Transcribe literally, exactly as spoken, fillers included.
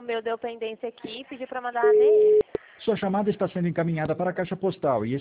O meu deu pendência aqui e pediu para mandar a A D M. Sua chamada está sendo encaminhada para a caixa postal e